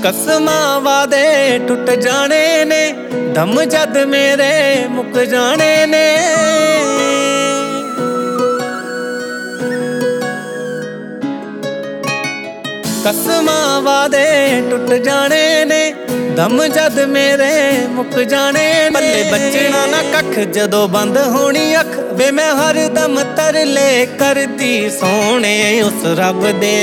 कसमां वादे टुट जाने ने, दम जद मेरे मुक जाने ने। कसमां वादे टुट जाने ने, दम जद मेरे मुक जाने ने। पल्ले बचना ना कख जदों बंद होनी अख, वे मैं हर दम तरले करदी सोने उस रब दे।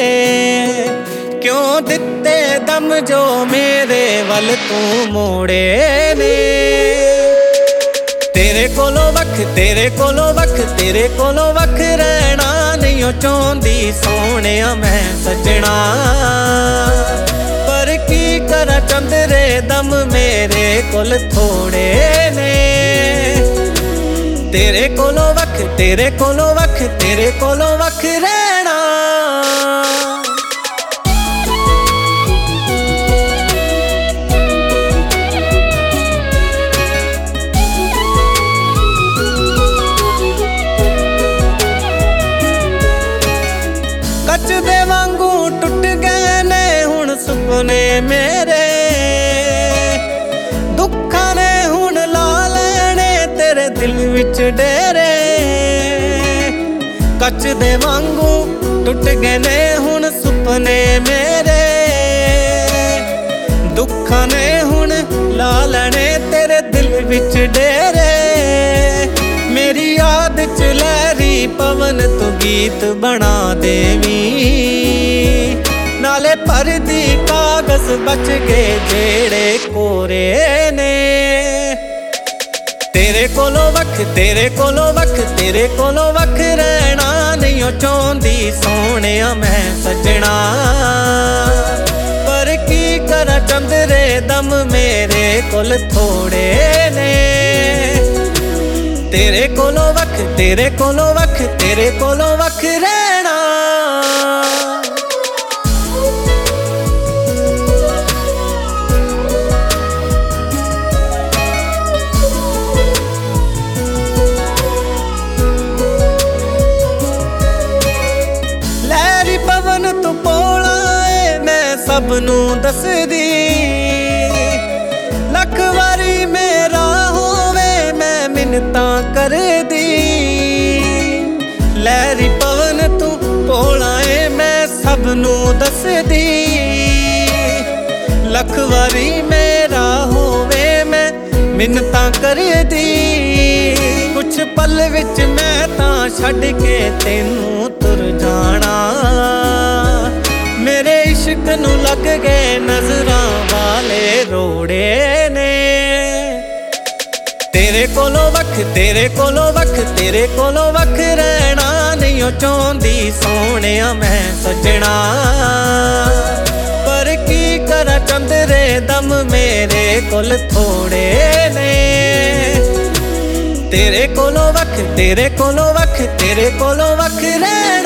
क्यों दिते दम जो मेरे वल तू मोड़े ने। तेरे कोलों वख, तेरे कोलों वख, तेरे कोलों वख रहना नहीं चाहती सोने मैं सजना। पर की करा चंदरे दम मेरे कोल थोड़े ने। तेरे कोलों वख, तेरे कोलों वख, तेरे कोलों वख रहना। कच दे वांगू टुट गए ने हुण सुपने मेरे। दुखां ने हुण ला लेने तेरे दिल विच डेरे। कच दे वांगू टुट गए ने हुण सुपने मेरे। दुखां ने हुण ला लेने तेरे दिल विच डेरे। मेरी याद च लहरी पवन तू गीत बना देवी। नाले परदी कागज बच गए जेड़े कोरे ने। तेरे कोलों वख, तेरे कोलों वख, तेरे कोलों वख रहना नहीं चाहती सोने मैं सजना। पर की करा चंदरे दम मेरे कोल थोड़े ने। तेरे कोलों वख, तेरे कोलों वख, तेरे कोलों वख रहना। लहरी पवन तू पोला है मैं सबनू दसदी। लख वारी मेरा होवे मैं मिन्नतां कर दी। लहरी पवन तू भोला है मैं सबनू दस दी। लख वारी मेरा होवे मैं मिन्नतां कर दी। कुछ पल विच मैं तां छड्ड के तेनू तुर जाना। मेरे इश्क नू लग गए नजरां वाले रोड़े ने। तेरे कोलों वख, तेरे कोलों वख, तेरे कोलों वख रहना नहीं चाहती सोने मैं सजना। पर की करा चंदरे दम मेरे कोल थोड़े ने। तेरे कोलों वख, तेरे कोलों वख, तेरे कोलों वख रहना।